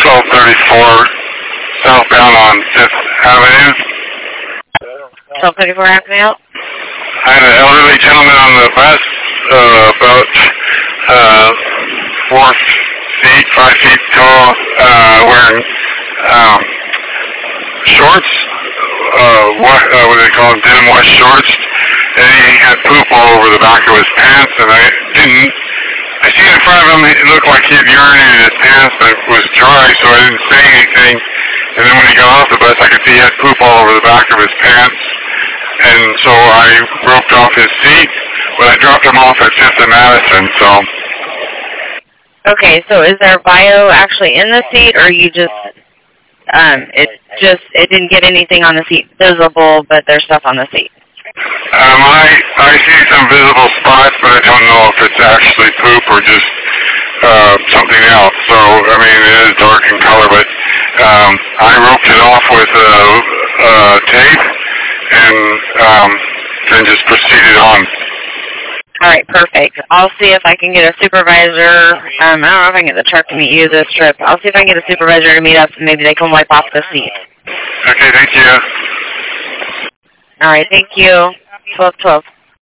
1234 southbound on 5th Avenue. 1234 Avenue. I had an elderly gentleman on the bus, about 4 feet, 5 feet tall, wearing shorts, what do they call them, denim wash shorts, and he had poop all over the back of his pants, and I seen in front of him, it looked like he had urinated his pants, but it was dry, so I didn't say anything, and then when he got off the bus, I could see he had poop all over the back of his pants, and so I roped off his seat, but I dropped him off at 5th and Madison, so. Okay, so is there bio actually in the seat, or you just, it didn't get anything on the seat visible, but there's stuff on the seat? I see some visible spots, but I don't know if it's actually poop or just something else. So, I mean, it is dark in color, but I roped it off with tape and then just proceeded on. All right, perfect. I'll see if I can get a supervisor. I don't know if I can get the truck to meet you this trip. I'll see if I can get a supervisor to meet us, and maybe they can wipe off the seat. Okay, thank you. All right, thank you. 1212.